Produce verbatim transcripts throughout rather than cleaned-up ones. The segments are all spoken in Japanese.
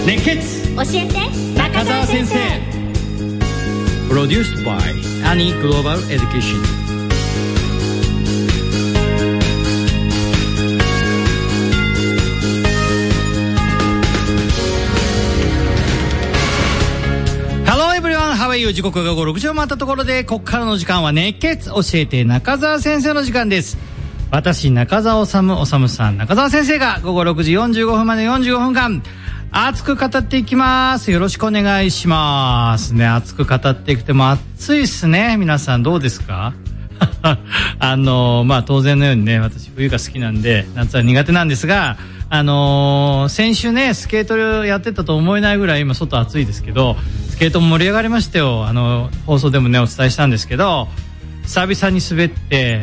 熱血教えて中澤先生。プロデュース by アニーグローバルエデュケーション。Hello everyone, how are you? 時刻が午後ろくじを回ったところで、ここからの時間は熱血教えて中澤先生の時間です。私中澤おさむおさむさん中澤先生が午後ろくじよんじゅうごふんまでよんじゅうごふんかん熱く語っていきます。よろしくお願いしますね。熱く語っていくても暑いっすね。皆さんどうですか？あのまあ当然のようにね、私冬が好きなんで夏は苦手なんですが、あのー、先週ねスケートやってたと思えないぐらい今外暑いですけど、スケートも盛り上がりましたよ。あの放送でもねお伝えしたんですけど、久々に滑って、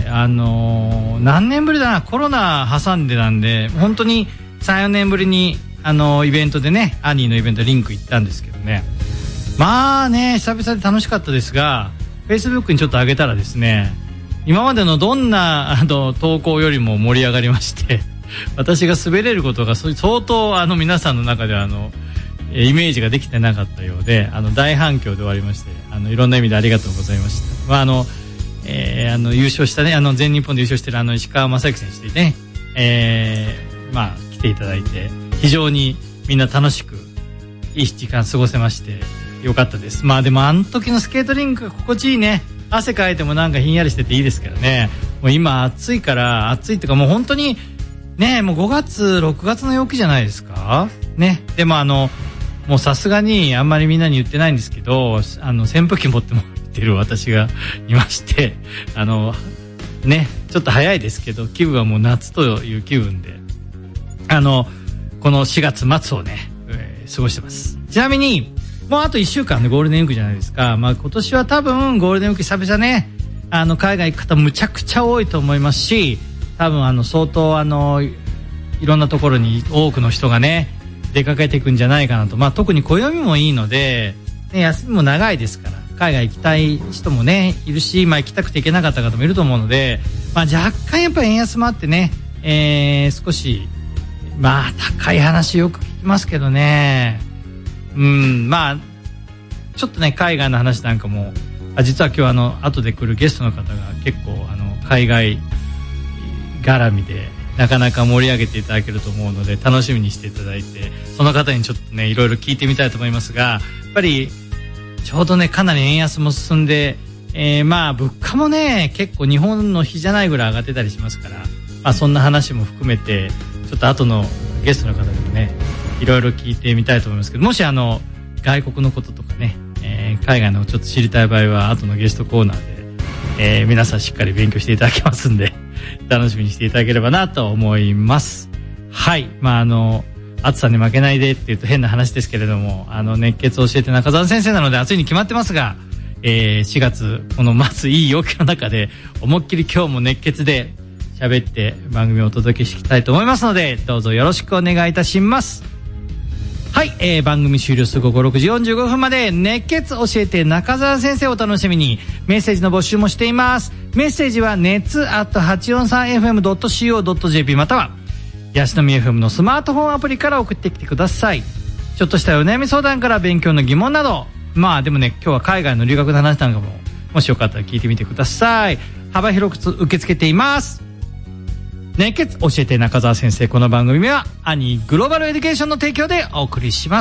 あのー、何年ぶりだな、コロナ挟んでなんで本当に さんよねんぶりにあのイベントでね、アニーのイベントリンク行ったんですけどね、まあね久々で楽しかったですが、 Facebook にちょっと上げたらですね、今までのどんなあの投稿よりも盛り上がりまして私が滑れることが相当あの皆さんの中ではあのイメージができてなかったようで、あの大反響で終わりまして、あのいろんな意味でありがとうございました。まああのえー、あの優勝したね、あの全日本で優勝しているあの石川雅之選手でね、えー、まあ来ていただいて非常にみんな楽しくいい時間過ごせましてよかったです。まあでもあの時のスケートリンクが心地いいね。汗かいてもなんかひんやりしてていいですからね。もう今暑いから暑いっていうかもう本当にね、もうごがつろくがつの陽気じゃないですかね。でもあのもうさすがにあんまりみんなに言ってないんですけど、あの扇風機持ってもてる私がいまして、あのねちょっと早いですけど気分はもう夏という気分で、あのこのしがつ末をね、えー、過ごしてます。ちなみにもうあといっしゅうかんでゴールデンウィークじゃないですか。まあ今年は多分ゴールデンウィーク久々ね、あの海外行く方むちゃくちゃ多いと思いますし、多分あの相当あのいろんなところに多くの人がね出かけていくんじゃないかなと。まあ特に暦もいいので、ね、休みも長いですから海外行きたい人もねいるし、まあ、行きたくて行けなかった方もいると思うので、まあ、若干やっぱり円安もあってね、えー、少しまあ高い話よく聞きますけどね、うんまあちょっとね海外の話なんかも、あ実は今日あの後で来るゲストの方が結構あの海外絡みでなかなか盛り上げていただけると思うので楽しみにしていただいて、その方にちょっとねいろいろ聞いてみたいと思いますが、やっぱりちょうどねかなり円安も進んで、えー、まあ物価もね結構日本の比じゃないぐらい上がってたりしますから、まあ、そんな話も含めてちょっと後のゲストの方でもねいろいろ聞いてみたいと思いますけど、もしあの外国のこととかね、えー、海外のちょっと知りたい場合は後のゲストコーナーで、えー、皆さんしっかり勉強していただけますんで楽しみにしていただければなと思います。はい、まああの暑さに負けないでっていうと変な話ですけれども、あの熱血を教えて中澤先生なので暑いに決まってますが、えー、しがつこのまずいい陽気の中で思いっきり今日も熱血で喋って番組をお届けしたいと思いますので、どうぞよろしくお願いいたします。はい、えー、番組終了する午後ろくじよんじゅうごふんまで熱血教えて中澤先生をお楽しみに。メッセージの募集もしています。メッセージは熱 アットはちよんさんエフエムドットシーオードットジェーピー または安富 エフエム のスマートフォンアプリから送ってきてください。ちょっとしたお悩み相談から勉強の疑問など、まあでもね今日は海外の留学の話なんかももしよかったら聞いてみてください。幅広く受け付けています。熱血教えて中澤先生、この番組はアニーグローバルエデュケーションの提供でお送りします。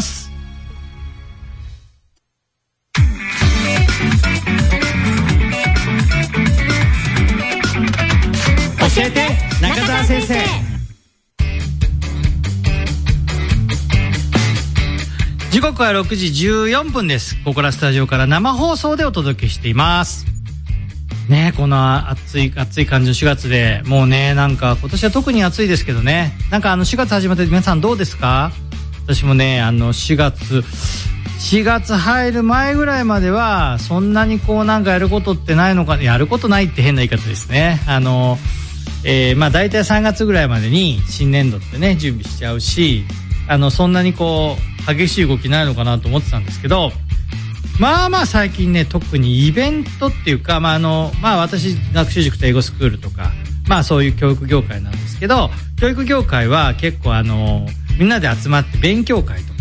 教えて中澤先生。時刻はろくじじゅうよんぷんです。ここからスタジオから生放送でお届けしていますね。この暑い暑い感じのしがつで、もうねなんか今年は特に暑いですけどね、なんかあのしがつ始まって皆さんどうですか？私もねあのしがつしがつ入る前ぐらいまではそんなにこうなんかやることってないのか、やることないって変な言い方ですね。あの、えー、まあ大体さんがつぐらいまでに新年度ってね準備しちゃうし、あのそんなにこう激しい動きないのかなと思ってたんですけど、まあまあ最近ね特にイベントっていうか、まああのまあ私学習塾と英語スクールとか、まあそういう教育業界なんですけど、教育業界は結構あのみんなで集まって勉強会とか、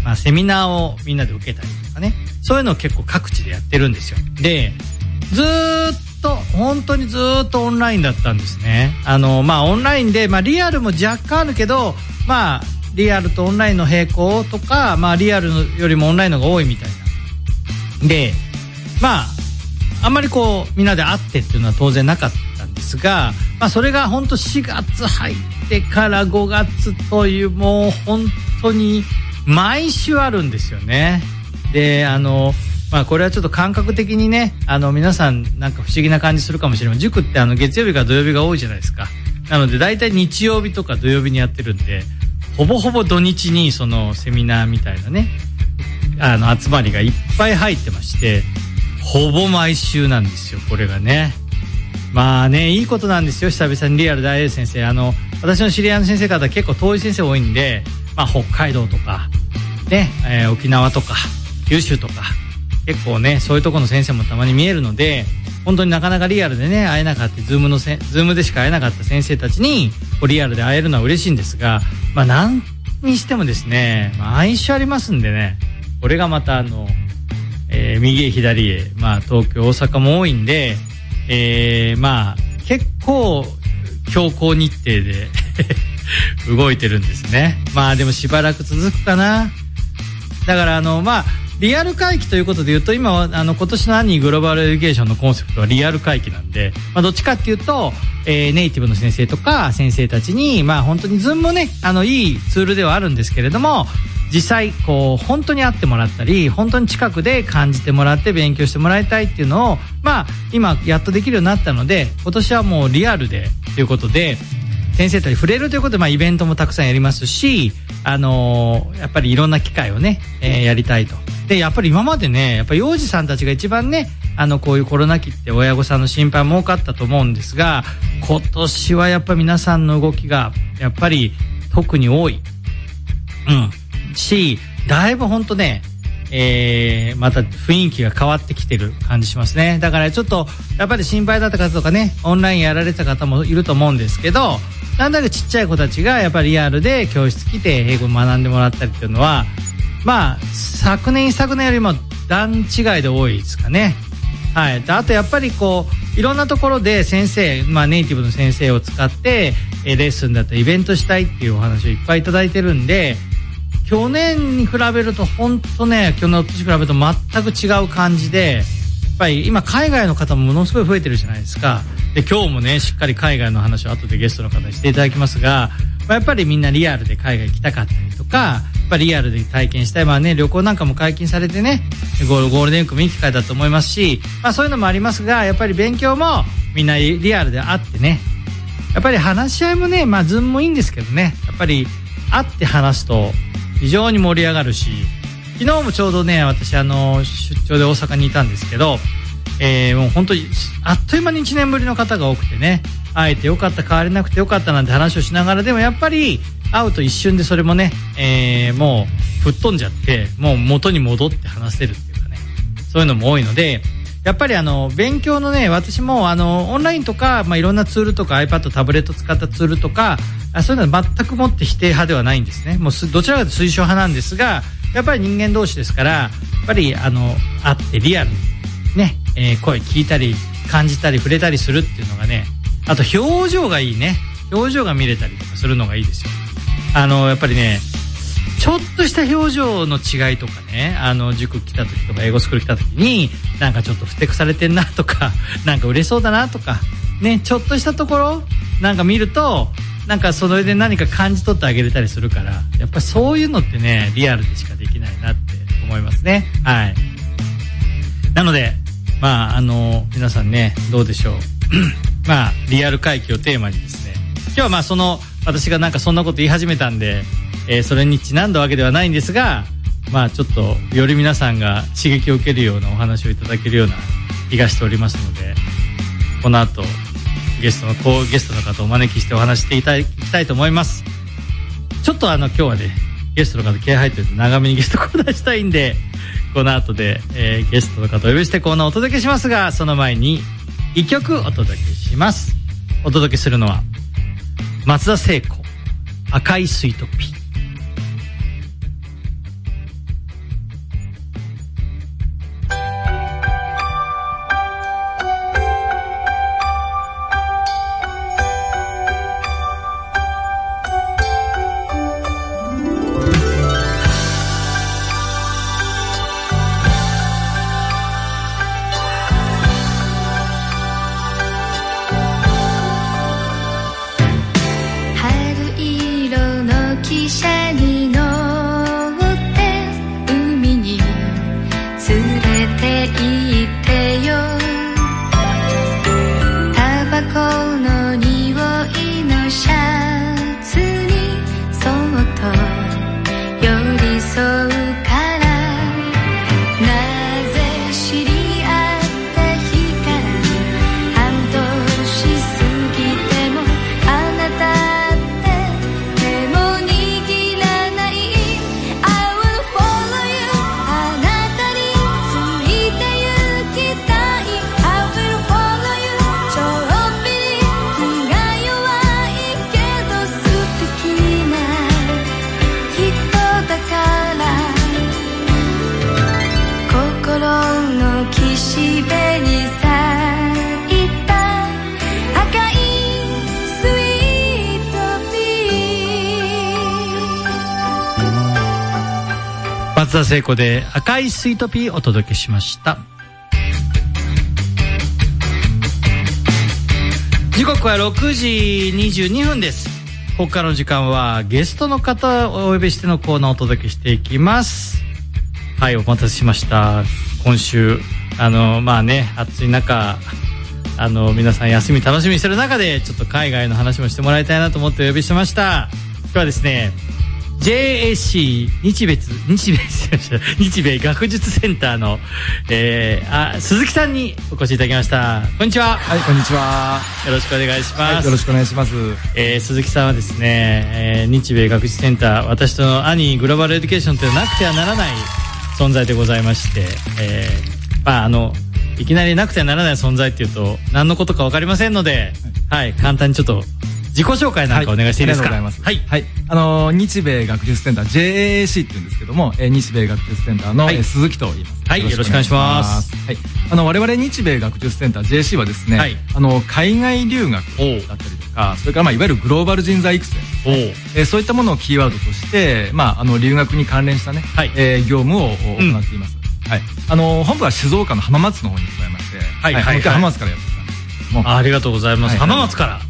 まあ、セミナーをみんなで受けたりとかね、そういうのを結構各地でやってるんですよ。で、ずーっと本当にずーっとオンラインだったんですね。あのまあオンラインで、まあ、リアルも若干あるけど、まあリアルとオンラインの並行とか、まあリアルよりもオンラインの方が多いみたいな。で、まああんまりこうみんなで会ってっていうのは当然なかったんですが、まあそれが本当しがつ入ってからごがつという、もう本当に毎週あるんですよね。で、あのまあこれはちょっと感覚的にね、あの皆さんなんか不思議な感じするかもしれません。塾ってあの月曜日から土曜日が多いじゃないですか。なので大体日曜日とか土曜日にやってるんで、ほぼほぼ土日にそのセミナーみたいなね、あの集まりがいっぱい入ってまして、ほぼ毎週なんですよ、これがね。まあね、いいことなんですよ。久々にリアルで会える先生。あの私の知り合いの先生方結構遠い先生多いんで、まあ北海道とかね、えー、沖縄とか九州とか結構ね、そういうところの先生もたまに見えるので、本当になかなかリアルでね会えなかった、ズームのせズームでしか会えなかった先生たちにこうリアルで会えるのは嬉しいんですが、まあ何にしてもですね、まあ、毎週ありますんでね、これがまたあの、えー、右へ左へ、まあ東京大阪も多いんで、えー、まあ結構強行日程で動いてるんですね。まあでもしばらく続くかな。だからあのまあリアル回帰ということで言うと、今はあの今年のアニーグローバルエデュケーションのコンセプトはリアル回帰なんで、まあどっちかっていうと、えー、ネイティブの先生とか先生たちに、まあ本当にズームもね、あのいいツールではあるんですけれども、実際こう本当に会ってもらったり、本当に近くで感じてもらって勉強してもらいたいっていうのを、まあ今やっとできるようになったので、今年はもうリアルでということで、先生たち触れるということで、まあイベントもたくさんやりますし、あのー、やっぱりいろんな機会をね、えー、やりたいと。で、やっぱり今までね、やっぱり幼児さんたちが一番ね、あのこういうコロナ期って親御さんの心配も多かったと思うんですが、今年はやっぱり皆さんの動きがやっぱり特に多い。うん。し、だいぶほんとね、えー、また雰囲気が変わってきてる感じしますね。だからちょっとやっぱり心配だった方とかね、オンラインやられた方もいると思うんですけど、なんだかちっちゃい子たちがやっぱりリアルで教室来て英語を学んでもらったりっていうのは、まあ昨年一昨年よりも段違いで多いですかね。はい。あとやっぱりこういろんなところで先生、まあネイティブの先生を使ってレッスンだったりイベントしたいっていうお話をいっぱいいただいてるんで、去年に比べると本当ね、去年と比べると全く違う感じで、やっぱり今海外の方もものすごい増えてるじゃないですか。で、今日もね、しっかり海外の話を後でゲストの方にしていただきますが、まあ、やっぱりみんなリアルで海外行きたかったりとか、やっぱりリアルで体験したい。まあね、旅行なんかも解禁されてね、ゴール、ゴールデンウィークもいい機会だと思いますし、まあそういうのもありますが、やっぱり勉強もみんなリアルで会ってね、やっぱり話し合いもね、まあズームもいいんですけどね、やっぱり会って話すと非常に盛り上がるし、昨日もちょうどね、私あの出張で大阪にいたんですけど、えー、もう本当にあっという間にいちねんぶりの方が多くてね、会えてよかった、変われなくてよかったなんて話をしながら、でもやっぱり会うと一瞬でそれもね、えー、もう吹っ飛んじゃって、もう元に戻って話せるっていうかね、そういうのも多いので、やっぱりあの勉強のね、私もあのオンラインとか、まあ、いろんなツールとか iPad、タブレット使ったツールとか、あ、そういうのは全くもって否定派ではないんですね。もうどちらかというと推奨派なんですが、やっぱり人間同士ですから、やっぱりあの会ってリアルにね、えー、声聞いたり感じたり触れたりするっていうのがね、あと表情がいいね、表情が見れたりとかするのがいいですよ。あのやっぱりね、ちょっとした表情の違いとかね、あの塾来た時とか英語スクール来た時になんかちょっとふてくされてんなとか、なんか嬉しそうだなとかね、ちょっとしたところなんか見ると、なんかそれで何か感じ取ってあげれたりするから、やっぱりそういうのってね、リアルでしかできないなって思いますね。はい。なのでまああの皆さんね、どうでしょうまあリアル回帰をテーマにですね、今日はまあその私がなんかそんなこと言い始めたんで、えー、それにちなんだわけではないんですが、まあちょっとより皆さんが刺激を受けるようなお話をいただけるような気がしておりますので、この後ゲストのこうゲストの方をお招きしてお話していただきたいと思います。ちょっとあの今日はね、ゲストの方気合入ってると長めにゲストコーナーしたいんで、この後で、えー、ゲストの方をお呼びしてコーナーをお届けしますが、その前にいっきょくお届けします。お届けするのは松田聖子、赤いスイートピー。 松田聖子で赤いスイートピーお届けしました。時刻はろくじにじゅうにふんです。ここからの時間はゲストの方をお呼びしてのコーナーをお届けしていきます。はい、お待たせしました。今週あのまあね暑い中、あの皆さん休み楽しみにしてる中でちょっと海外の話もしてもらいたいなと思ってお呼びしてました。今日はですね ジェイエーシー 日別日米日米学術センターの、えー、あ鈴木さんにお越しいただきました。こんにちは。 はい、こんにちは。 よろしくお願いします。 はい、よろしくお願いします。 えー、鈴木さんはですね、えー、日米学術センター、私との兄グローバルエデュケーションというなくてはならない存在でございまして、えー、まああのいきなりなくてはならない存在っていうと何のことか分かりませんので、はい、はい、簡単にちょっと自己紹介なんかお願いしていいですか。 はい、ありがとうございます。はい、はい、あのー、日米学術センター ジェイエーシー って言うんですけども、えー、日米学術センターの、はい、えー、鈴木と言います。 はい、よろしくお願いします。 はい、あの我々日米学術センター ジェイエーシー はですね、はい、あの海外留学だったりとか、それからまあいわゆるグローバル人材育成、えー、そういったものをキーワードとして、まああの留学に関連したね、はい、えー、業務を行っています。うん、はい、あの本部は静岡の浜松の方にございまして、はい、はい、はい、浜松からやってたんですけども、 ありがとうございます。はい、浜松から、はい、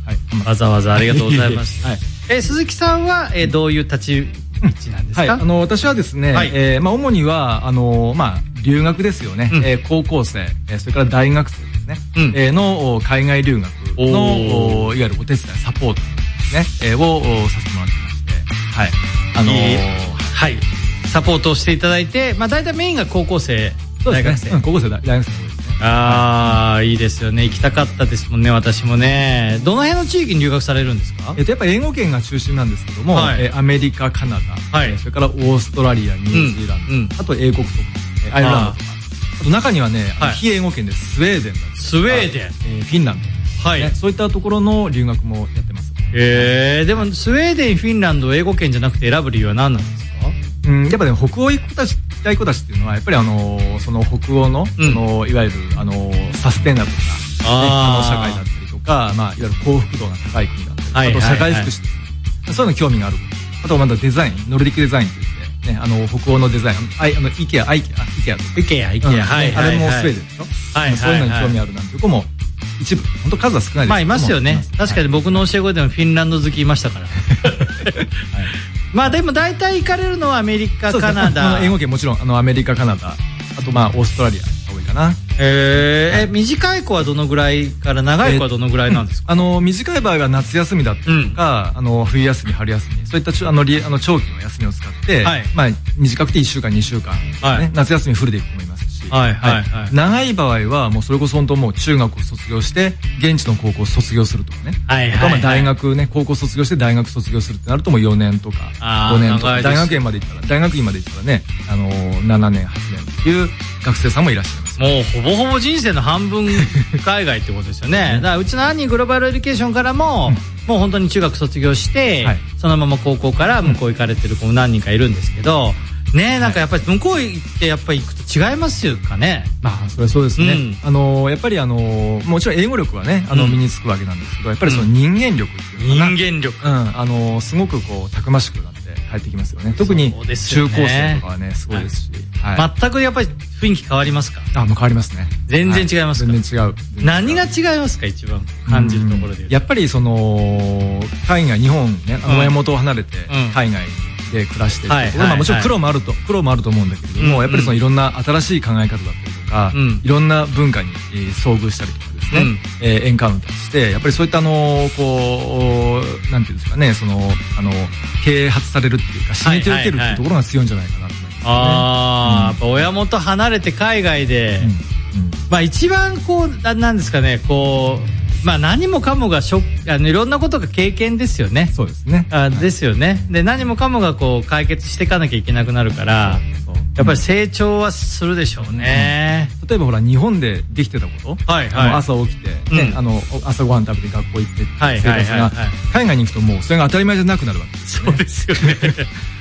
わざわざありがとうございます。はい、えー、鈴木さんは、えー、どういう立ち位置なんですか。はい、あの私はですね、はい、えー、まあ主にはあのまあ留学ですよね、うん、えー、高校生、えー、それから大学生ですね、うん、えー、の海外留学のいわゆるお手伝いサポートですね、えー、をさせてもらってまして、はい、あのー、 はい、サポートをしていただいて、まあ大体メインが高校生、大学生、 うん、高校生大学生の方ですね。 ああ、はい、いいですよね。行きたかったですもんね、私もね。どの辺の地域に留学されるんですか。 えっとやっぱり英語圏が中心なんですけども、はい、えアメリカ、カナダ、はい、それからオーストラリア、ニュージーランド、うん、あと英国とか、アイルランドとか、あと中にはね、はい、非英語圏でスウェーデンだったり、 スウェーデン、 えー、フィンランド、はい、ね、そういったところの留学もやってます。 へえ、でもスウェーデン、フィンランドを英語圏じゃなくて選ぶ理由は何なんですか。 うん、やっぱね、北欧行く子たち、行きたい子たちっていうのはやっぱりあのー、その北欧の、うん、そのいわゆるあのー、サステナブルな、ね、あの社会だったりとか、まあいわゆる幸福度が高い国だったり、はい、あと社会福祉、はい、そういうの興味がある。あとまだデザイン、ノルディックデザインって言ってね、あの北欧のデザイン、ああのイケア、アイケア、イケアとか、 イケア、イケア、うん、はい、 あれもスウェーデンでしょ。はい、そういうのに興味あるなんていう子も一部、本当数は少ないですけども、 まあいますよね。確かに僕の教え子でもフィンランド好きいましたから。はい。まあでも大体行かれるのはアメリカ、カナダ。 英語圏もちろんあのアメリカ、カナダ、あとまあオーストラリアが多いかな。 へえ、短い子はどのぐらいから長い子はどのぐらいなんですか。 あの短い場合は夏休みだったりとか、あの冬休み、春休み、そういったあのあの長期の休みを使って、まあ短くていっしゅうかん、にしゅうかんね、夏休みフルで行く子もいますし。はいはいはい。長い場合はもうそれこそ本当もう中学を卒業して現地の高校を卒業するとかね。はいはいはい。大学ね、高校卒業して大学卒業するってなるともうよねんとかごねんとか、大学院まで行ったら大学院まで行ったらね、あのななねんはちねんっていう学生さんもいらっしゃいます。 もうほぼほぼ人生の半分海外ってことですよね。だからうちの兄グローバルエデュケーションからも、うん、もう本当に中学卒業して、はい、そのまま高校から向こう行かれてる子も何人かいるんですけど、ね、なんかやっぱり向こう行ってやっぱり行くと違いますよかね。 まあそれはそうですね。うん、あのやっぱりあのもちろん英語力はねあの身につくわけなんですけど、やっぱりその人間力っていうのかな、 人間力、 うん、あのすごくこうたくましくなって帰ってきますよね。特に中高生とかはねすごいですし、 はいはい、全くやっぱり雰囲気変わりますか。 あ、もう変わりますね。 全然違いますか。 はい、全然違う。 何が違いますか、一番感じるところで。 やっぱりその海外、日本ね、あの親元を離れて海外で暮らしてるところ、まあもちろん苦労もあると苦労もあると思うんだけれども、やっぱりそのいろんな新しい考え方だったりとか、いろんな文化に遭遇したりとかですね、えエンカウンターして、やっぱりそういったあのこうなんていうんですかね、そのあの啓発されるっていうか刺激を受けるっていうところが強いんじゃないかなと思いますね。 ああ、やっぱ親元離れて海外で、まあ一番こうなんですかね、こうまあ何もかもがショック、あのいろんなことが経験ですよね。 そうですね。 あ、ですよね。で何もかもがこう解決していかなきゃいけなくなるから、やっぱり成長はするでしょうね。 うん、例えばほら日本でできてたこと、はいはい、朝起きて、ね、うん、あの朝ごはん食べて学校行ってって生活が海外に行くともうそれが当たり前じゃなくなるわけですよね。 そうですよね。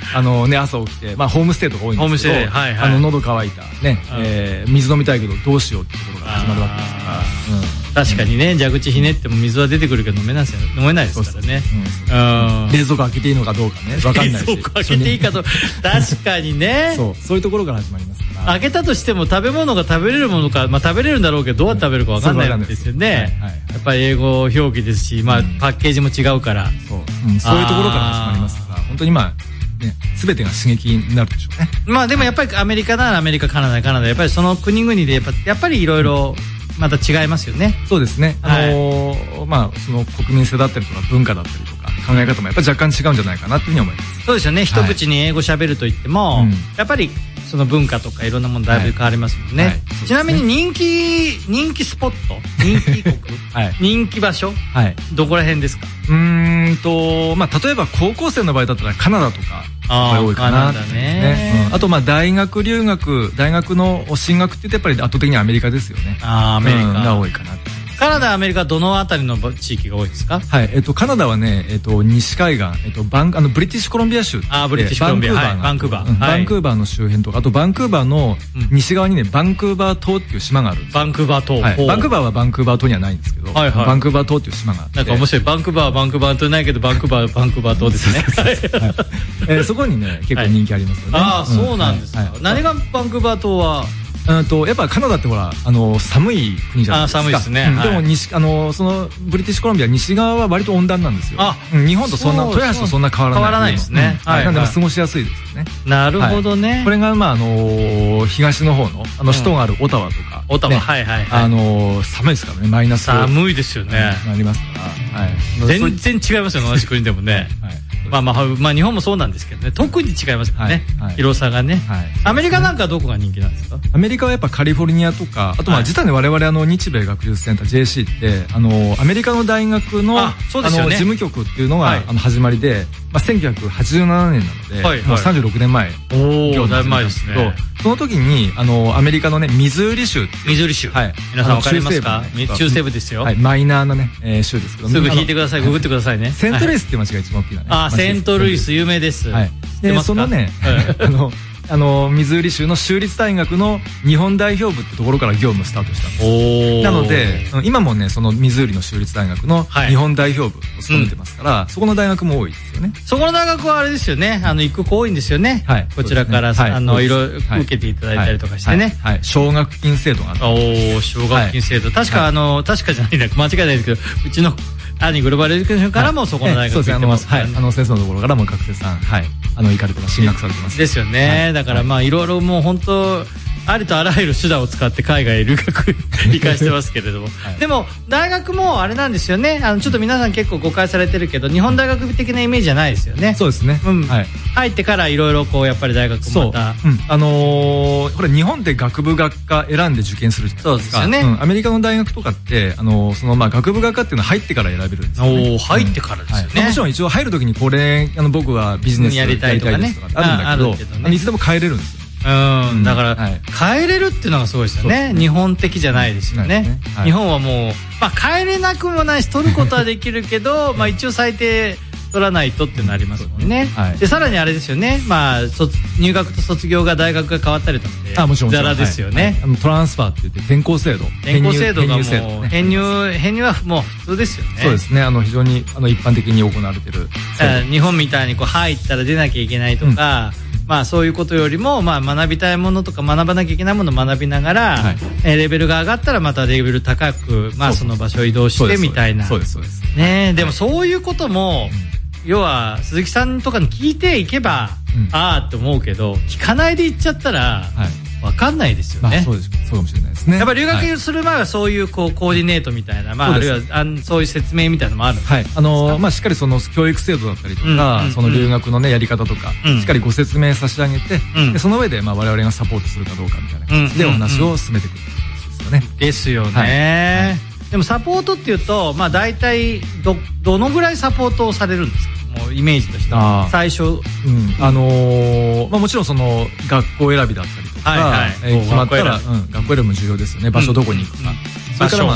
あのね、朝起きて、まあホームステイとか多いんですけど、はいはい、あの喉乾いたね、えー、水飲みたいけどどうしようってところが始まるわけですから、 うん、確かにね、蛇口ひねっても水は出てくるけど飲めないですよ、飲めないですからね。 冷蔵庫開けていいのかどうかね、わかんないし。 冷蔵庫開けていいかと、確かにね。 そう、そういうところから始まりますから。 開けたとしても食べ物が食べれるものか、まあ食べれるんだろうけどどうやって食べるかわかんないんですよね。やっぱり英語表記ですし、まあパッケージも違うから。 そう、うん、そういうところから始まりますから、本当にまあね、全てが刺激になるでしょうね。 まあでもやっぱりアメリカならアメリカ、カナダカナダ、やっぱりその国々でやっぱやっぱりいろいろまた違いますよね。 そうですね。あのー、まあその国民性だったりとか文化だったりとか考え方もやっぱり若干違うんじゃないかなというふうに思います。 そうですよね。一口に英語喋ると言っても、はい、やっぱりその文化とかいろんなものだいぶ変わりますもんね。はいはい、ちなみに人気人気スポット、人気国、はい、人気場所、はい、どこら辺ですか？ うーんとまあ例えば高校生の場合だったらカナダとかが多いかなですね。あとまあ大学留学、大学の進学って言ってやっぱり圧倒的にアメリカですよね。 ああ、アメリカ、うん、 が多いかな。 カナダ、アメリカどのあたりの地域が多いですか？ はい、えっとカナダはね、えっと西海岸、えっとバンあのブリティッシュコロンビア州、 あ、ブリティッシュコロンビア、バンクーバー、 バンクーバーの周辺とか、あとバンクーバーの西側にね、バンクーバー島っていう島があるんです。 バンクーバー島、 はい、バンクーバーはバンクーバー島にはないんですけど、はいはい、バンクーバー島っていう島があって、 なんか面白い。バンクーバーはバンクーバー島ないけどバンクーバーはバンクーバー島ですね。 はい、えー、そこにね結構人気ありますよね。 ああ、そうなんですか。何がバンクーバー島は？ うんとやっぱカナダってほらあの寒い国じゃないですか。 あ、寒いですね。 うん、でも西あのそのブリティッシュコロンビア西側は割と温暖なんですよ。あ、うん、日本とそんな豊橋とそんな変わらない。 変わらないですね。 はい。なんで過ごしやすいですよね。 なるほどね。 これがまああの東の方のあの首都があるオタワとか。 オタワ、はいはい。 あの寒いですからね、マイナス。 寒いですよね。 なりますから。はい。 全然違いますよ、同じ国でもね。はい。まあまあまあ日本もそうなんですけどね、特に違いますからね、広さがね。アメリカなんかどこが人気なんですか？ アメリカはやっぱカリフォルニアとか、あとまあ実はね、我々あの日米学術センター ジェーシー ってあのアメリカの大学のあの事務局っていうのがあの始まりで、まあせんきゅうひゃくはちじゅうななねんなのでもうさんじゅうろくねんまえ。 おお、だいぶ前ですね。 その時にあのアメリカのねミズーリ州、 ミズーリ州、はい、皆さんわかりますか？中西部ですよ。 はい、マイナーなね州ですけど、 すぐ引いてください、ググってくださいね。 セントルイスっていう街が一番大きいなね。 あ、セントルイス有名です。 はい。でそのねあのあのミズーリ州の州立大学の日本代表部ってところから業務スタートしたんです。なので今もねそのミズーリの州立大学の日本代表部を務めてますから、はい、そこの大学も多いですよね。 そこの大学はあれですよね、あの行く子多いんですよね。はい、こちらから、ね、あのいろいろ受けていただいたりとかしてね。 はい、奨学金制度があった。 おお、奨学金制度、はい、確かあの確かじゃないんだ、間違いないですけど、うちの兄グローバルエデュケーションからもそこの大学行ってますからね。 はい、あの先生のところからも学生さん、はい、あの行かれてます、進学されてます。 ですよね。だからまあいろいろもう本当ありとあらゆる手段を使って海外へ留学理解してますけれども、はい、でも大学もあれなんですよね。あのちょっと皆さん結構誤解されてるけど、日本大学的なイメージじゃないですよね。 そうですね。 うん。はい、入ってからいろいろこうやっぱり大学もまた、 そう、うん、あのー、これ日本で学部学科選んで受験するじゃないですか。 そうですよね。 うん、アメリカの大学とかってあのー、そのまあ学部学科っていうのは入ってから選べるんですよね。 おお、入ってからですよね。 うん、はい、もちろん一応入るときにこれあの僕はビジネスやりたいとかね、 あるんだけど、ね、いつでも変えれるんですよ。 うん、だから、はい、変えれるっていうのがすごいですよね。日本的じゃないですよね。ね、はい、日本はもう、まあ、変えれなくもないし取ることはできるけどまあ一応最低取らないとってなりますもんね。はい、でさらにあれですよね、まあ、卒入学と卒業が大学が変わったりとかで、 あ、もちろんザラですよね。はいはい、 あのトランスファーって言って転校制度、 転校制度がもう編入編入はもう普通ですよね。 そうですね。あの非常にあの一般的に行われてる。 日本みたいにこう入ったら出なきゃいけないとか。うん、まあそういうことよりも、まあ学びたいものとか学ばなきゃいけないものを学びながら、はい、えレベルが上がったらまたレベル高く、まあその場所を移動してみたいな。 そうです、そうです。 ねえ、でもそういうことも、うん、要は鈴木さんとかに聞いていけば、うん、ああって思うけど、聞かないで行っちゃったら、はい、わかんないですよね。 まあ、そうです。そうかもしれないですね。 やっぱり留学する前はそういうこうコーディネートみたいな、まああるいはあそういう説明みたいなのもあるんですか。はい。 あのー、まあしっかりその教育制度だったりとか、その留学のねやり方とか、うん、しっかりご説明差し上げて、うん、でその上でまあ我々がサポートするかどうかみたいな感じでお話を進めていくんですよね。 ですよね。はいはい、でもサポートっていうと、まあ大体どどのぐらいサポートをされるんですか。もうイメージとしては最初、うん、 あのー、まあもちろんその学校選びだったりとか、はいはい、えー、決まったら、うん、学校選びも重要ですよね。場所どこに行くか、うん、それからまあ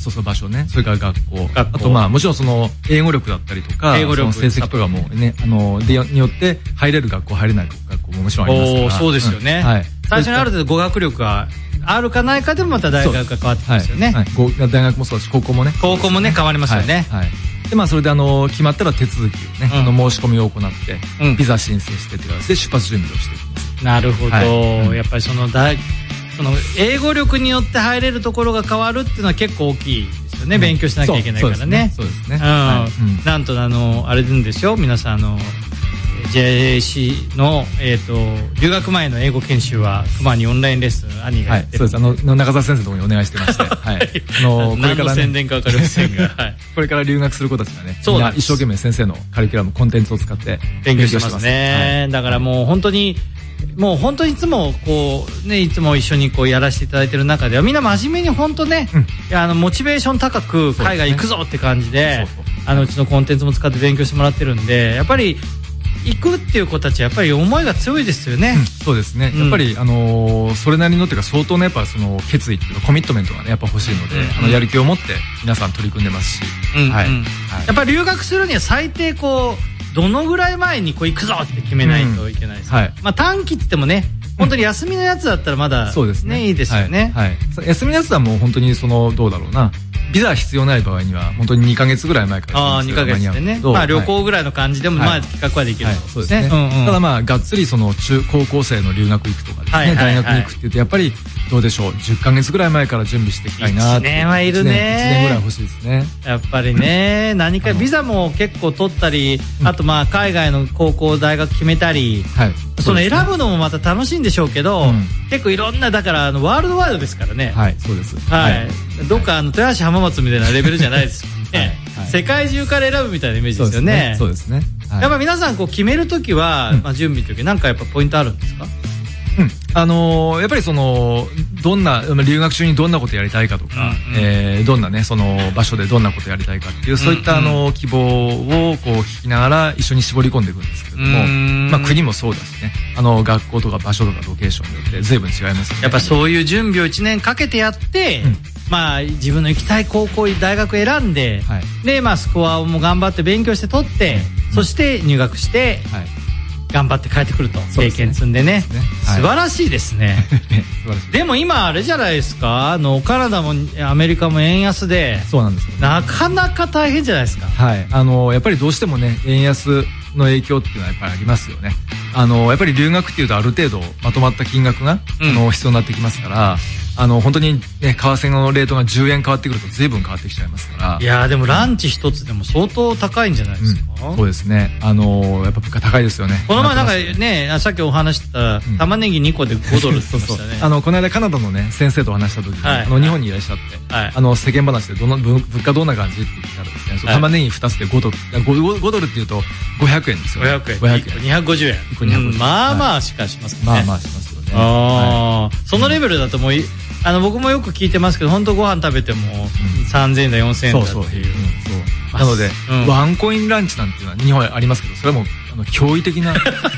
そうそう場所ね、それから学校、あとまあもちろんその英語力だったりとか、英語力成績とかもね、あのでによって入れる学校入れない学校ももちろんありますから。 そうですよね。うん、はい。最初にある程度語学力があるかないかでもまた大学が変わってきますよね。はいはい、大学もそうだし高校もね。高校もね変わりますよね。 はい。はい、でまあそれであの決まったら手続きをね、うん、あの申し込みを行って、うん、ビザ申請してっていう形で出発準備をしていきます。 なるほど。はい、うん、やっぱりその大その英語力によって入れるところが変わるっていうのは結構大きいですよね。うん、勉強しなきゃいけないからね。 そうですね。 なんとあのあれなんですよ。皆さんあの ジェイエーシー のえっと留学前の英語研修は熊にオンラインレッスン兄がやってる。 はい、そうです。あの中澤先生のところにお願いしてまして、はい。 あのこれから、ね、何の宣伝かわかりませんが、はい。 これから留学する子たちがね、みんな一生懸命先生のカリキュラムコンテンツを使って勉強してますね。はい、だからもう本当に。もう本当にいつもこうねいつも一緒にこうやらせていただいてる中ではみんな真面目に本当ね、うん、いやあのモチベーション高く海外行くぞって感じで、あのうちのコンテンツも使って勉強してもらってるんで、やっぱり行くっていう子たちはやっぱり思いが強いですよね。 うん、そうですね。やっぱり、うん、あのー、それなりのっていうか相当のやっぱその決意っていうかコミットメントがねやっぱ欲しいので、うん、あのやる気を持って皆さん取り組んでますし、うんはいうんはい、 やっぱり留学するには最低こうどのぐらい前にこう行くぞって決めないといけないです、うんはい、まあ短期って言ってもね本当に休みのやつだったらまだ、ね、そうですね、いいですよね、 はいはい、休みのやつはもう本当にそのどうだろうなビザ必要ない場合には本当ににかげつぐらい前からああにかげつでね、まあ旅行ぐらいの感じでもまあ企画はできる、はいはい、 そうですね、うんうん、ただまあがっつりその中高校生の留学行くとかですね、はいはいはい、大学に行くっていうとやっぱりどうでしょうじゅっかげつぐらい前から準備していきたいなっていちねんはいるねいちねんぐらい欲しいですねやっぱりね何かビザも結構取ったりあとまあ海外の高校大学決めたり、はい、その選ぶのもまた楽しいんでしょうけど、うん、結構いろんなだからあのワールドワイドですからねはいそうです、 はい、はい、どっかあの豊橋浜松みたいなレベルじゃないですもんね、はいはい、世界中から選ぶみたいなイメージですよねそうですね、そうですね、はい、 やっぱ皆さんこう決めるときは、うんまあ、準備のときなんかやっぱポイントあるんですか？ うん、あのー、やっぱりそのどんな留学中にどんなことやりたいかとか、うんうんえー、どんなねその場所でどんなことやりたいかっていうそういったあの希望をこう聞きながら一緒に絞り込んでいくんですけれども、まあ国もそうだしねあの学校とか場所とかロケーションによって随分違いますよね。 やっぱそういう準備をいちねんかけてやって、うん、まあ自分の行きたい高校大学選んで、はい、でまあスコアをも頑張って勉強して取って、うん、そして入学して。はい頑張って帰ってくると経験積んで ね, でね、はい、素晴らしいですねでも今あれじゃないですかあのカナダもアメリカも円安でそうなんですよ、ね、 なかなか大変じゃないですかはいあのやっぱりどうしてもね円安の影響っていうのはやっぱりありますよねあのやっぱり留学っていうとある程度まとまった金額が、うん、あの必要になってきますからあの本当にね為替のレートがじゅうえん変わってくると随分変わってきちゃいますからいやでもランチ一つでも相当高いんじゃないですか、 うん、そうですねあのやっぱ物価高いですよねこの前なんかねさっきお話した、うん、玉ねぎにこでごドルって言ってましたねあのこの間カナダのね先生とお話した時に、はい、あの日本にいらっしゃって、はい、あの世間話でどの物価どんな感じって言ったらですね、はい、玉ねぎふたつでごドル 5, 5ドルっていうとごひゃくえんですよ、ね、ごひゃくえんごひゃくえんにひゃくごじゅうえん、うん、まあまあしかしますね、 まあまあしますよねあ、はい、そのレベルだともうあの僕もよく聞いてますけど本当ご飯食べてもさんぜんえんだよんせんえんだっていう、そうそう、うん、そうなので、うん、ワンコインランチなんていうのは日本ありますけどそれはもうあの驚異的な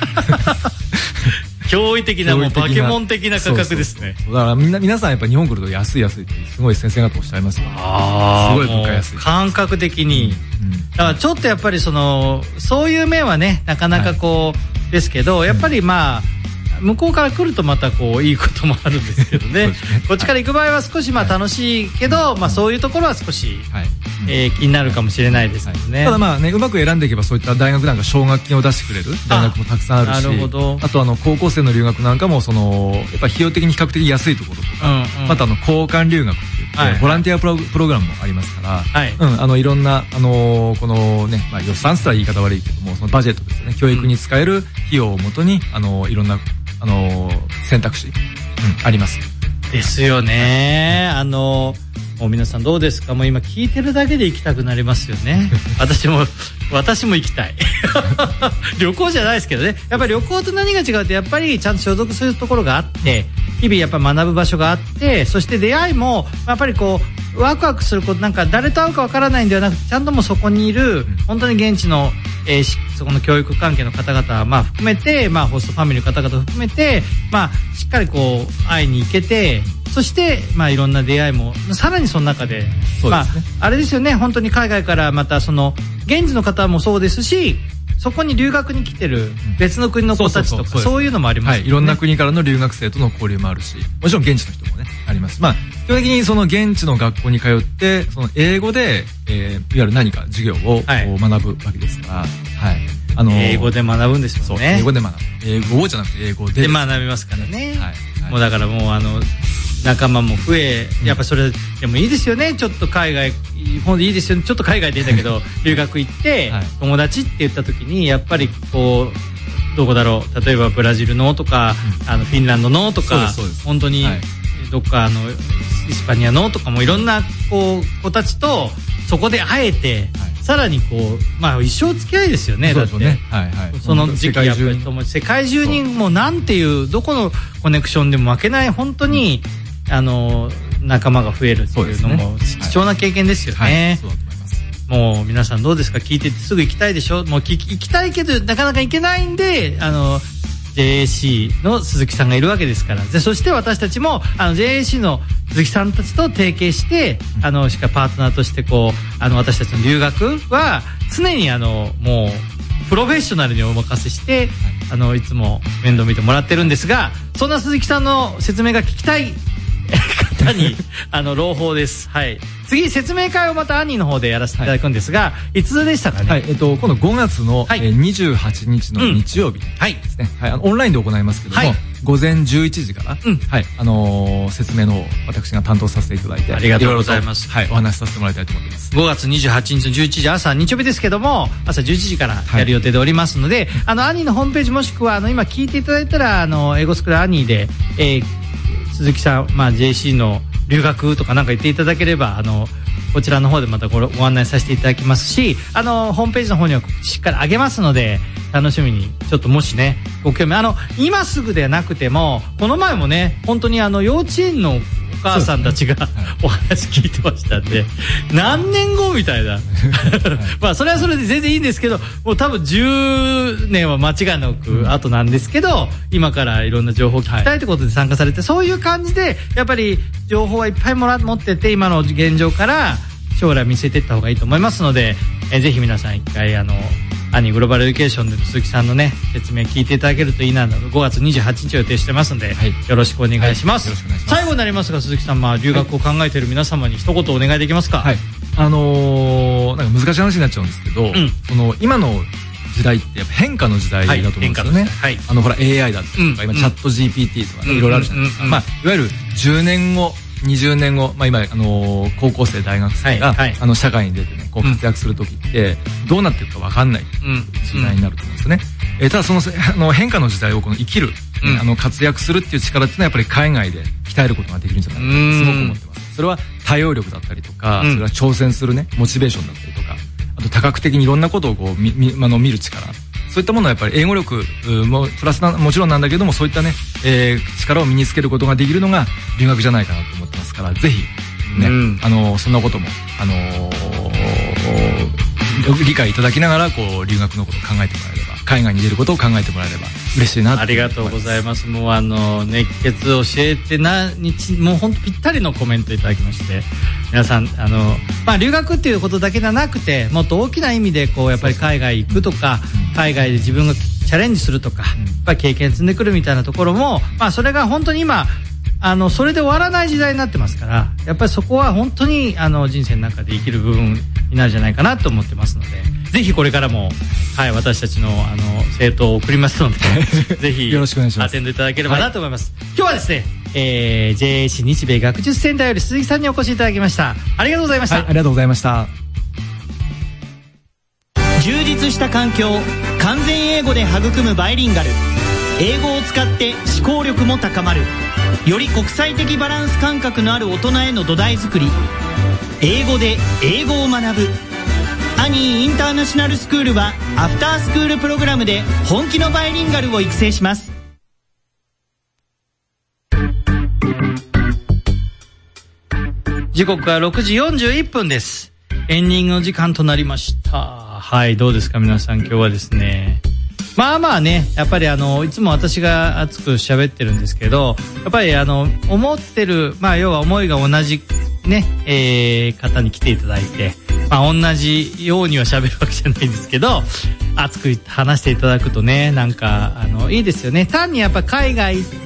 驚異的なもうバケモン的な価格ですね。 そうそうそうだからみんな皆さんやっぱ日本来ると安い安いってすごい先生方おっしゃいますよね。あすごい物価安い。 感覚的に、うんうん、だからちょっとやっぱりそのそういう面はねなかなかこう、はい、ですけどやっぱりまあ。うん向こうから来るとまたこういいこともあるんですけど ね, ねこっちから行く場合は少しまあ楽しいけど、はいまあ、そういうところは少し、はいえー、気になるかもしれないですけどね、 はい、ただまあねうまく選んでいけばそういった大学なんか奨学金を出してくれる大学もたくさんあるし あ, なるほどあとあの高校生の留学なんかもそのやっぱ費用的に比較的安いところとか、うんうん、またあの交換留学って言って、はいはい、ボランティアプ ロ, プログラムもありますから、はいうん、あのいろんな、あのー、このね、まあ、予算すら言い方悪いけどもそのバジェットですよね教育に使える費用をもとに、あのー、いろんなあのー、選択肢、うん、ありますですよね、はい、あのー、もう皆さんどうですかもう今聞いてるだけで行きたくなりますよね私も私も行きたい旅行じゃないですけどねやっぱり旅行と何が違うってやっぱりちゃんと所属するところがあって日々やっぱ学ぶ場所があってそして出会いもやっぱりこうワクワクすることなんか誰と会うかわからないんではなくてちゃんともうそこにいる本当に現地の、えー、そこの教育関係の方々、まあ、含めて、まあ、ホストファミリーの方々含めて、まあ、しっかりこう会いに行けてそしてまあいろんな出会いもさらにその中で、 そうですね、まああれですよね、本当に海外からまたその現地の方もそうですし、そこに留学に来てる別の国の子たちとかそういうのもありますよね。 はい、いろんな国からの留学生との交流もあるし、もちろん現地の人もねあります。まあ基本的にその現地の学校に通ってその英語で、えー、いわゆる何か授業を、はい、学ぶわけですから、はい、 あのー、英語で学ぶんですよね。 英語で学ぶ。英語じゃなくて英語で。 で学びますからね。はいはい、もうだからもうあの仲間も増え、やっぱそれでもいいですよね。ちょっと海外、ほんでいいですよね。ちょっと海外でいいんだけど留学行って、はい、友達って言った時にやっぱりこうどこだろう。例えばブラジルのとか、うん、あのフィンランドのとか、本当にどっかあのイスパニアのとかもいろんなこう子たちとそこで会えて。はい、さらにこう、まあ一生付き合いですよね。だって、ね、はいはい、その時期やっぱり友達、世界中にもうなんていうどこのコネクションでも負けない本当に、うん、あの仲間が増えるっていうのも貴重な経験ですよね。はいはい、そうだと思います。もう皆さんどうですか、聞いててすぐ行きたいでしょ。もう行きたいけどなかなか行けないんで、あのジェイエーシー の鈴木さんがいるわけですから。でそして私たちもあの ジェイエーシー の鈴木さんたちと提携して、あのしかパートナーとしてこうあの私たちの留学は常にあのもうプロフェッショナルにお任せして、あのいつも面倒見てもらってるんですが、そんな鈴木さんの説明が聞きたい方にあの朗報です。はい。次説明会をまたアニーの方でやらせていただくんですが、はい、いつでしたかね。 はい、えっと今度ごがつの、はい、にじゅうはちにちの日曜日ですね。うん、はい、はい、あのオンラインで行いますけども、はい、午前じゅういちじから、うん、はい、あのー、説明の私が担当させていただいて、 ありがとうございます。 はい、お話しさせてもらいたいと思っています。 ごがつにじゅうはちにちのじゅういちじ、朝日曜日ですけども、朝じゅういちじからやる予定でおりますので、はい、あのアニーのホームページもしくはあの今聞いていただいたらあの英語スクールアニーで、えー、鈴木さん、まあ ジェイエーシー の留学とかなんか言っていただければあのこちらの方でまた ご, ご案内させていただきますし、あのホームページの方にはしっかり上げますので楽しみに、ちょっともしねご興味、あの今すぐではなくてもこの前もね本当にあの幼稚園のお母さんたちが、ね、はい、お話聞いてましたんで何年後みたいなまあそれはそれで全然いいんですけど、もう多分じゅうねんは間違いなく後なんですけど、今からいろんな情報を聞きたいということで参加されて、はい、そういう感じでやっぱり情報はいっぱいもら持ってて今の現状から将来見せていった方がいいと思いますので、えぜひ皆さん一回あのアニーグローバルエデュケーションでの鈴木さんのね説明聞いていただけるといいなとごがつにじゅうはちにちを予定してますので、はい、よろしくお願いします。はい、よろしくお願いします。最後になりますが鈴木さん、まあ、留学を考えている皆様に一言お願いできますか。 はい、あのー、なんか難しい話になっちゃうんですけど、うん、その今の時代ってやっぱ変化の時代だと思うんですよね。はい、あのほら エーアイ だったりとか、うん、今チャット ジーピーティー とか、ね、うん、いろいろあるじゃないですか。まあいわゆるじゅうねんごにじゅうねんご、まあ、今、あのー、高校生大学生が、はいはい、あの社会に出てねこう活躍する時って、うん、どうなっていくか分かんない時代になると思うんですよね。うん、えー、ただそのあの変化の時代をこの生きる、うん、あの活躍するっていう力っていうのはやっぱり海外で鍛えることができるんじゃないかとすごく思ってます。それは対応力だったりとか、うん、それは挑戦するねモチベーションだったりとか、あと多角的にいろんなことをこうみみあの見る力、そういったものはやっぱり英語力もプラスなもちろんなんだけども、そういったね、えー、力を身につけることができるのが留学じゃないかなと思ってますから、ぜひね、うん、あのそんなこともあのー、理解いただきながらこう留学のことを考えてもらえれば、海外に出ることを考えてもらえれば嬉しいなと。 ありがとうございます。もうあの熱血教えてな日もう本当ぴったりのコメントいただきまして、皆さんあの、まあ、留学っていうことだけじゃなくてもっと大きな意味でこうやっぱり海外行くとか、海外で自分がチャレンジするとか、やっぱり経験積んでくるみたいなところも、まあ、それが本当に今あのそれで終わらない時代になってますから、やっぱりそこは本当にあの人生の中で生きる部分になるんじゃないかなと思ってますので、ぜひこれからも、はい、私たちのあの生徒を送りますのでぜひよろしくお願いします。 アテンドいただければなと思います。はい、今日はですね、えー、ジェイエーシー 日米学術センターより鈴木さんにお越しいただきました。ありがとうございました。 はい、ありがとうございました。 充実した環境、完全英語で育むバイリンガル。英語を使って思考力も高まる。より国際的バランス感覚のある大人への土台作り。英語で英語を学ぶ。アニーインターナショナルスクールはアフタースクールプログラムで本気のバイリンガルを育成します。 時刻はろくじよんじゅういっぷんです。エンディングの時間となりました。はい、どうですか皆さん。今日はですね、 まあまあね、やっぱりあのいつも私が熱く喋ってるんですけど、やっぱりあの思ってる、まあ要は思いが同じね、えー、方に来ていただいて、まあ同じようには喋るわけじゃないんですけど、熱く話していただくとね、なんかあのいいですよね。単にやっぱ海外行って、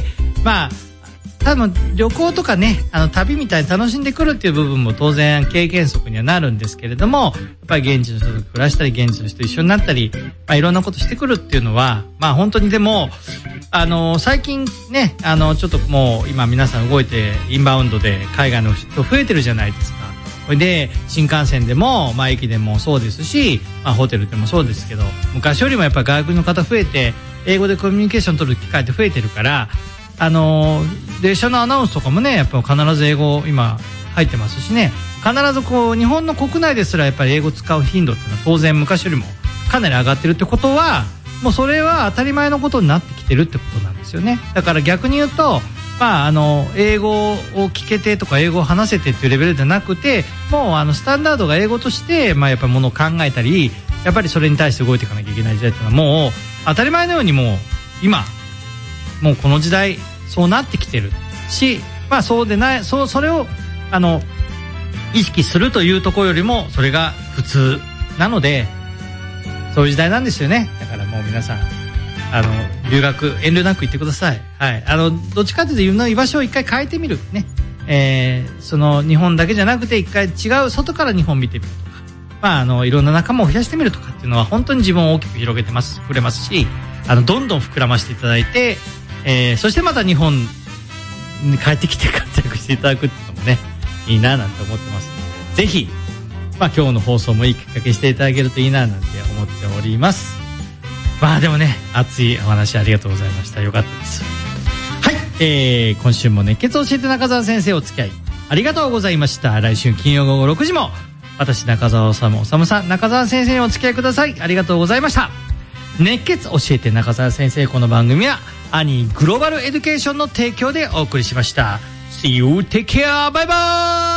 まあ多分旅行とかね、あの旅みたいに楽しんでくるっていう部分も当然経験則にはなるんですけれども、やっぱり現地の人と暮らしたり、現地の人と一緒になったり、まあいろんなことしてくるっていうのは、まあ本当にでも、あの最近ね、あのちょっともう今皆さん動いてインバウンドで海外の人増えてるじゃないですか。それで新幹線でも、まあ駅でもそうですし、まあホテルでもそうですけど、昔よりもやっぱり外国の方増えて、英語でコミュニケーション取る機会って増えてるから、あのー、列車のアナウンスとかもね、やっぱ必ず英語今入ってますしね、必ずこう日本の国内ですらやっぱり英語使う頻度っていうのは当然昔よりもかなり上がってるってことは、もうそれは当たり前のことになってきてるってことなんですよね。だから逆に言うと、まああの英語を聞けてとか英語を話せてっていうレベルじゃなくて、もうあのスタンダードが英語としてまあやっぱりものを考えたり、やっぱりそれに対して動いていかなきゃいけない時代っていうのはもう当たり前のようにもう今もうこの時代そうなってきてるし、まあそうでない、そうそれをあの意識するというところよりもそれが普通なので、そういう時代なんですよね。だからもう皆さんあの留学遠慮なく行ってください。はい、あのどっちかというと自分の居場所を一回変えてみるね。えー、その日本だけじゃなくて一回違う外から日本見てみるとか、まああのいろんな仲間を増やしてみるとかっていうのは本当に自分を大きく広げてますくれますし、あのどんどん膨らましていただいて。えー、そしてまた日本に帰ってきて活躍していただくっていうのもね、いいななんて思ってますので、ぜひ、まあ今日の放送もいいきっかけしていただけるといいななんて思っております。まあでもね、熱いお話ありがとうございました。よかったです。はい、えー、今週も熱血を教えて中澤先生お付き合いありがとうございました。来週金曜午後ろくじも私中澤治治さん、中澤先生にお付き合いください。ありがとうございました。熱血教えて中澤先生、この番組はアニーグローバルエデュケーションの提供でお送りしました。See you, take care, bye bye!